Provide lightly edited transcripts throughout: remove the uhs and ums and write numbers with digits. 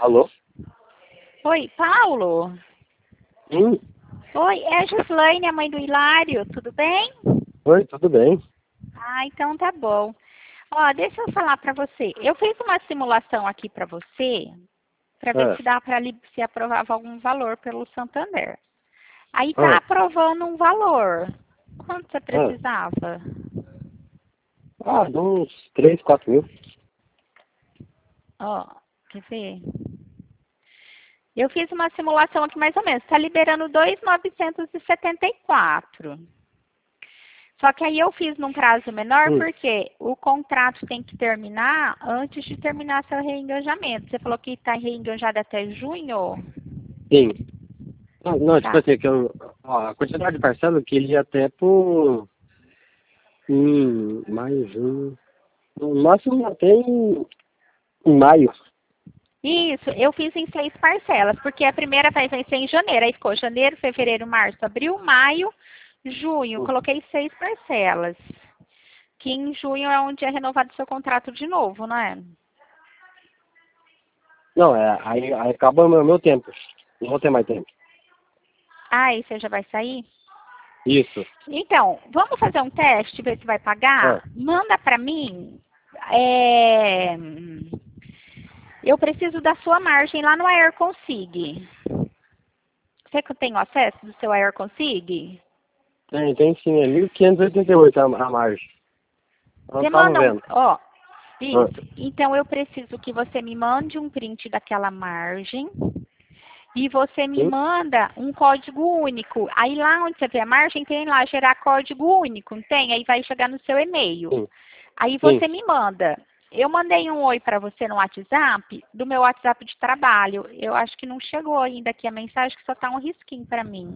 Alô? Oi, Paulo? Sim. Oi, é a Gislaine, a mãe do Hilário, tudo bem? Oi, tudo bem? Ah, então tá bom. Ó, deixa eu falar para você. Eu fiz uma simulação aqui para você, para ver Ah, se dá para se aprovava algum valor pelo Santander. Aí tá ah, aprovando um valor. Quanto você ah. precisava? De uns 3, 4 mil. Ó, quer ver? Eu fiz uma simulação aqui mais ou menos. Está liberando 2.974. Só que aí eu fiz num prazo menor Hum, porque o contrato tem que terminar antes de terminar seu reengajamento. Você falou que está reengajado até junho? sim. Não, não, tipo Tá. assim, a quantidade de parcela eu queria até por maio, junho. No máximo até em maio. Isso, eu fiz em 6 parcelas, porque a primeira vai vencer em janeiro. Aí ficou janeiro, fevereiro, março, abril, maio, junho. Hum. Coloquei 6 parcelas. Que em junho é onde é renovado o seu contrato de novo, não é? Não, aí acaba o meu tempo. Não vou ter mais tempo. Ah, aí você já vai sair? Isso. Então, vamos fazer um teste, ver se vai pagar? Ah, Manda para mim. é, Eu preciso da sua margem lá no AirConsig. Você que tem o acesso do seu AirConsig? tem sim, é 1.588 a margem. Eu não Você tava manda um. vendo. Ó, Ah, isso. Então, eu preciso que você me mande um print daquela margem. E você me sim, manda um código único. Aí lá onde você vê a margem, tem lá gerar código único, não tem? Aí vai chegar no seu e-mail. sim, Aí sim. você me manda. Eu mandei um oi para você no WhatsApp, do meu WhatsApp de trabalho. Eu acho que não chegou ainda aqui a mensagem, que só tá um risquinho para mim.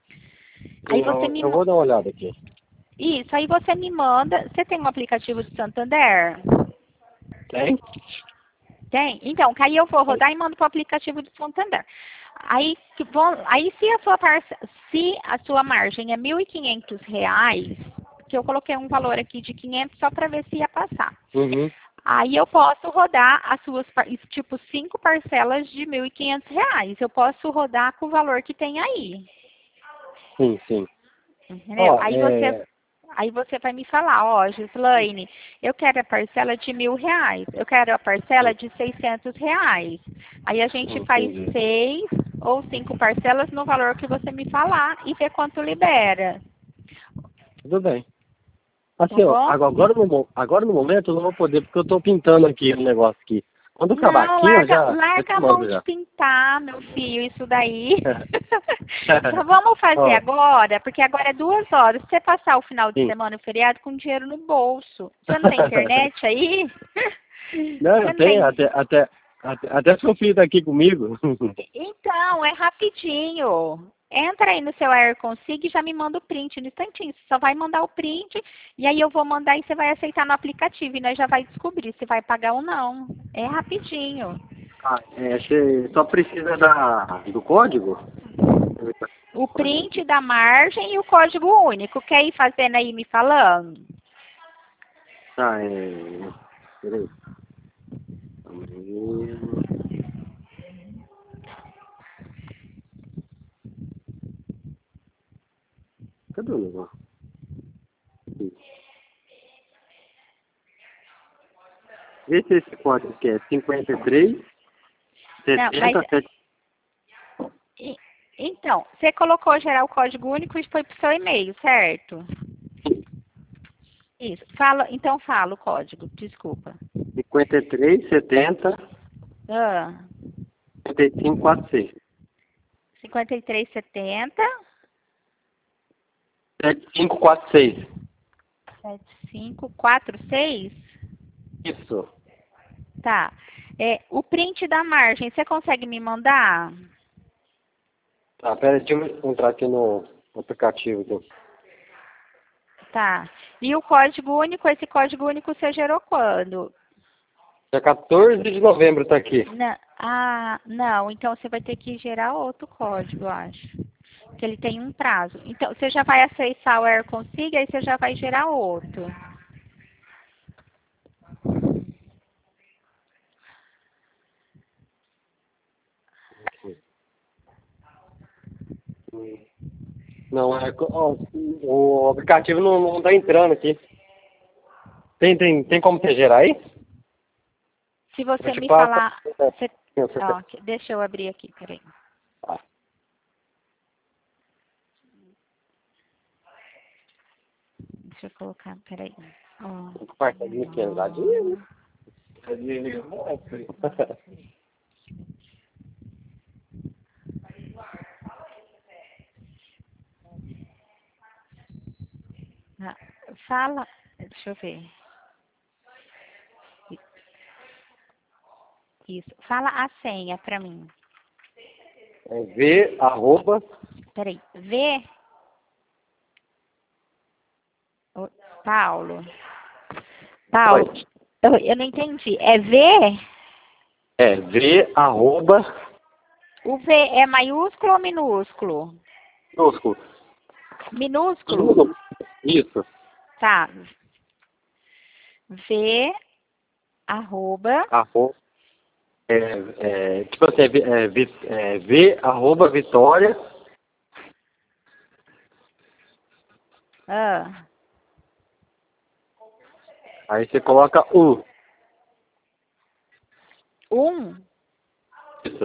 Aí Sim, você eu, me... eu vou dar uma olhada aqui. Isso, aí você me manda... Você tem um aplicativo de Santander? Tem? Tem? Então, que aí eu vou Tem. rodar e mando para o aplicativo do Santander. Aí, aí se a sua margem é R$ 1.500, que eu coloquei um valor aqui de 500 só para ver se ia passar. Uhum. Aí eu posso rodar as suas, tipo, 5 parcelas de R$ 1.500. Eu posso rodar com o valor que tem aí. Sim, sim. Entendeu? Ó, é... Aí você vai me falar, ó, Gislaine, eu quero a parcela de R$ 1.000, eu quero a parcela de R$ 600. Aí a gente faz Entendi. 6 ou 5 parcelas no valor que você me falar e vê quanto libera. Tudo bem. Tá Assim, ó, bom? agora no momento eu não vou poder porque eu tô pintando aqui um negócio aqui. Quando acabar Não, aqui, eu já larga te a mando mão de já. pintar, meu filho, isso daí. Então vamos fazer Ó, agora, porque agora é 2 horas. Você passar o final de sim. semana, o feriado, com dinheiro no bolso. Você não tem internet aí? Não, Você eu não tenho, tem. até seu filho tá aqui comigo. Então, é rapidinho. Entra aí no seu AirConsig e já me manda o print no instantinho. Você só vai mandar o print e aí eu vou mandar e você vai aceitar no aplicativo e nós já vai descobrir se vai pagar ou não. É rapidinho. Você só precisa do código? O print da margem e o código único. Quer ir fazendo aí me falando? Tá, peraí. Calma aí. Cadê o negócio? Vê se esse código que é 53 Não, mas 70 e- então, você colocou gerar o código único e foi para o seu e-mail, certo? Isso. Fala, então fala o código, desculpa. 53 70 Ah, 75 46. 5370 7546. 7546. Isso. Tá. O print da margem, você consegue me mandar? Tá, pera aí, deixa eu entrar aqui no aplicativo aqui. Tá. E o código único, esse código único você gerou quando? Dia 14 de novembro tá aqui. Não. Então você vai ter que gerar outro código, eu acho. Que ele tem um prazo. Então, você já vai acessar o AirConsig, aí você já vai gerar outro. Não, ó, o aplicativo não tá entrando aqui. Tem como você gerar aí? Se Eu você te me passo. falar... Você Ó, deixa eu abrir aqui, peraí. tá. Deixa eu colocar, peraí. Ó, Compartilha aqui, andadinho. ah, fala... Deixa eu ver. Isso. Fala a senha pra mim. É V, arroba. Peraí. V... Ô, Paulo. Paulo, Oi. eu não entendi. É V? É V, arroba. O V é maiúsculo ou minúsculo? Minúsculo. Minúsculo? Isso. Tá. V, arroba. Arroba. Tipo assim, V, arroba, Vitória. Ah, Aí você coloca U. um. Isso.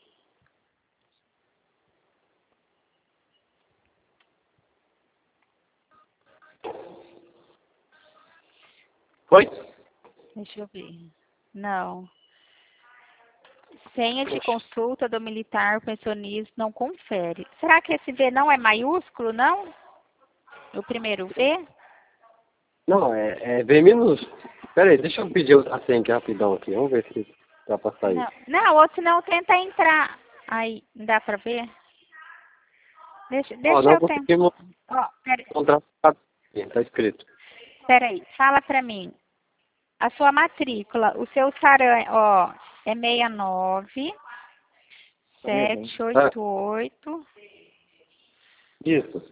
Foi? Deixa eu ver. Não. Senha de consulta do militar pensionista não confere. Será que esse V não é maiúsculo, não? O primeiro V? Não, é V minúsculo. Pera aí, deixa eu pedir a senha aqui rapidão aqui. Vamos ver se dá pra sair. Não. Não, ou se não, tenta entrar. Aí, dá pra ver? Deixa Ó, não eu tentar. conseguimos Ó, encontrar. Tá escrito. peraí. Fala pra mim. A sua matrícula, o seu saran, ó, é 69 Ah, 788 isso.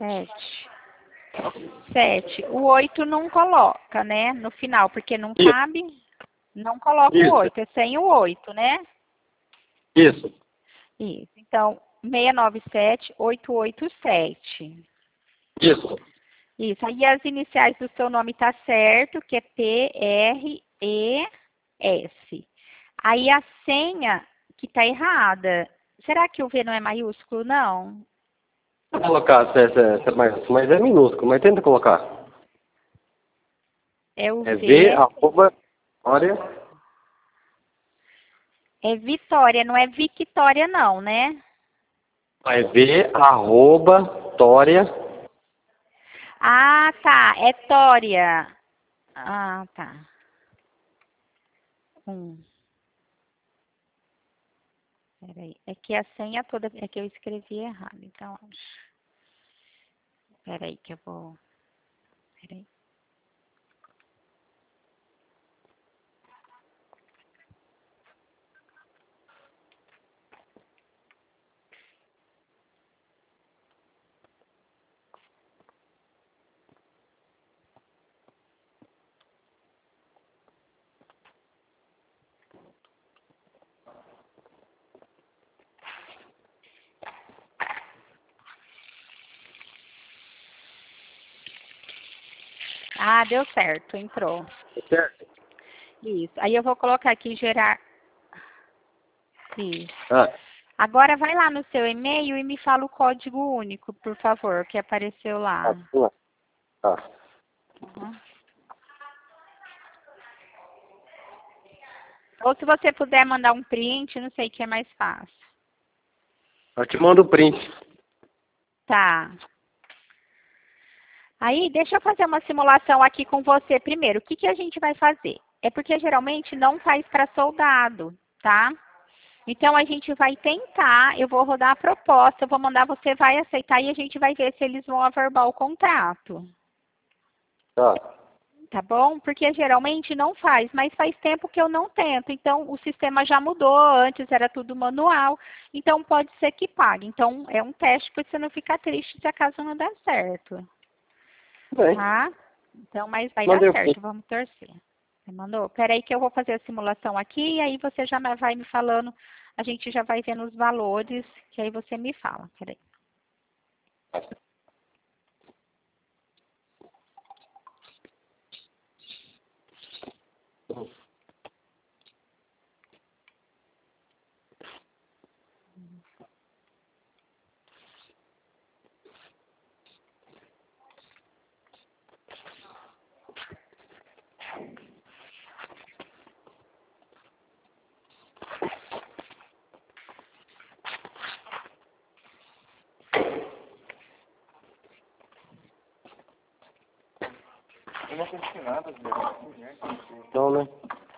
7. O 8 não coloca, né? No final, porque não Isso. cabe. Não coloca o Isso. 8, é sem o 8, né? Isso. Isso. Então, 697887. Isso. Isso. Aí as iniciais do seu nome tá certo, que é PRES. Aí a senha que tá errada. Será que o V não é maiúsculo, não? Vou colocar mas é minúsculo, mas tenta colocar. É o É V, V. arroba, Vitória. É Vitória, não é Victória, não, né? É V, arroba, Vitória. Ah, tá. É Tória. Ah, tá. Peraí. É que a senha toda é que eu escrevi errado. Então, peraí que eu vou. Peraí. Ah, deu certo, entrou. Certo? Isso. Aí eu vou colocar aqui gerar. Isso. Ah, Agora vai lá no seu e-mail e me fala o código único, por favor, que apareceu lá. vamos lá. Tá. Uhum. Ou se você puder mandar um print, não sei o que é mais fácil. Eu te mando o print. Tá. Aí, deixa eu fazer uma simulação aqui com você primeiro. O que a gente vai fazer? É porque geralmente não faz para soldado, tá? Então, a gente vai tentar, eu vou rodar a proposta, eu vou mandar, você vai aceitar e a gente vai ver se eles vão averbar o contrato. Tá. Tá bom? Porque geralmente não faz, mas faz tempo que eu não tento. Então, o sistema já mudou, antes era tudo manual, então pode ser que pague. Então, é um teste para você não ficar triste se acaso não der certo. Bem, Tá? Então, mas vai dar mandei o print. certo, vamos torcer. Você mandou? Peraí que eu vou fazer a simulação aqui, e aí você já vai me falando, a gente já vai vendo os valores, que aí você me fala. Peraí. Eu não assisti nada, velho. Então, né?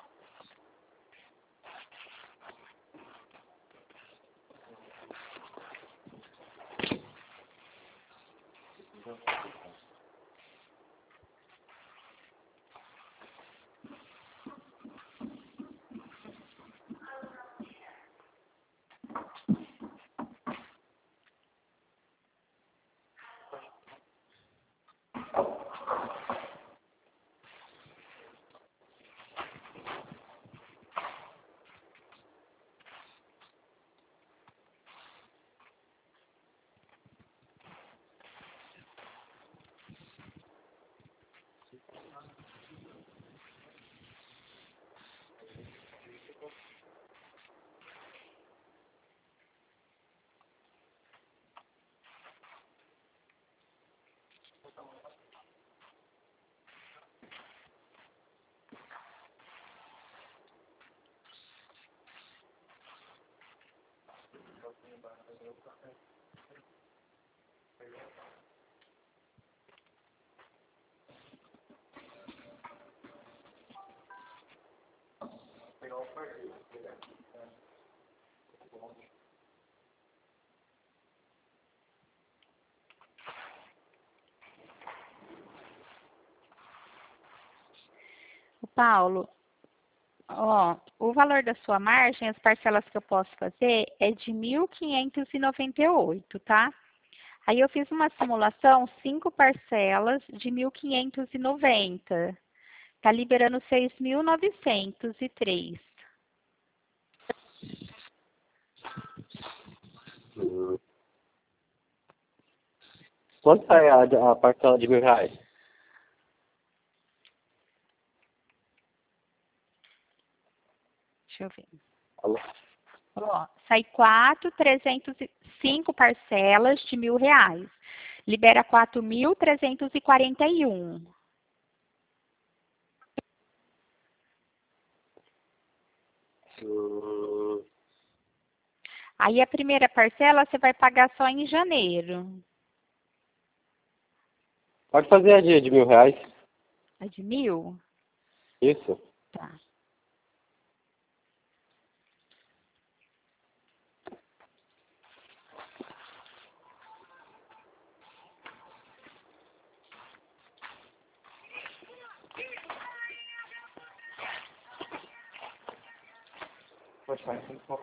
Paulo, ó, o valor da sua margem, as parcelas que eu posso fazer é de 1.598, tá? Aí eu fiz uma simulação, 5 parcelas de 1.590. Tá liberando 6.903. Quanto sai a parcela de R$ 1.000? Deixa eu ver. Alô? Ó, sai 4.305 parcelas de R$ 1.000. Libera 4.341. Aí a primeira parcela você vai pagar só em janeiro. Pode fazer a de R$ 1.000. A de 1.000? Isso. Tá. Pode fazer sem foco.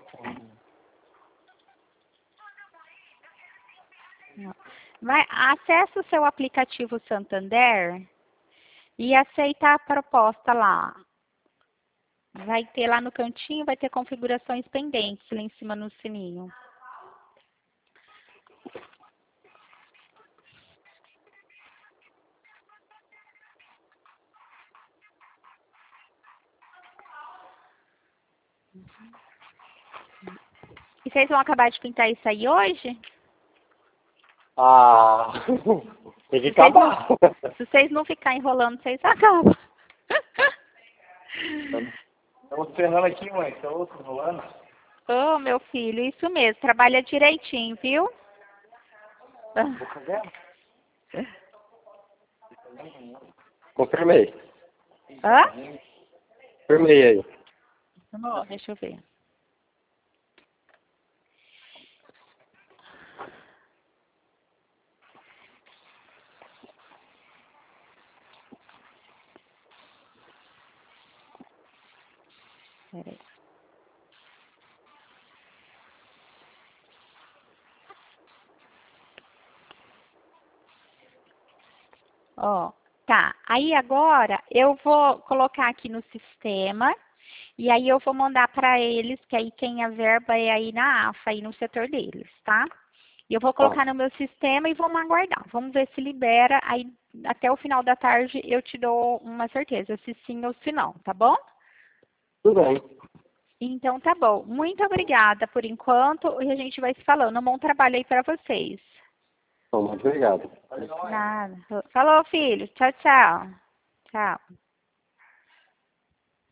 Acesse o seu aplicativo Santander e aceita a proposta lá. Vai ter lá no cantinho, vai ter configurações pendentes lá em cima no sininho. E vocês vão acabar de pintar isso aí hoje? Ah, tem que acabar. Se vocês não ficarem enrolando, vocês acabam. Estamos ferrando aqui, mãe. Estamos rolando. Ô, meu filho, isso mesmo. Trabalha direitinho, viu? Boca dela? Confirmei. Hã? Confirmei aí. Ó, deixa eu ver. Peraí. Ó, tá. Aí agora eu vou colocar aqui no sistema e aí eu vou mandar para eles, que aí quem a verba é aí na AFA, aí no setor deles, tá? E eu vou colocar no meu sistema e vamos aguardar. Vamos ver se libera. Aí, até o final da tarde, eu te dou uma certeza, se sim ou se não, tá bom? Tudo bem. Então, tá bom. Muito obrigada por enquanto e a gente vai se falando. Um bom trabalho aí para vocês. Bom, muito obrigado. Nada. Falou, filho. Tchau, tchau. Tchau.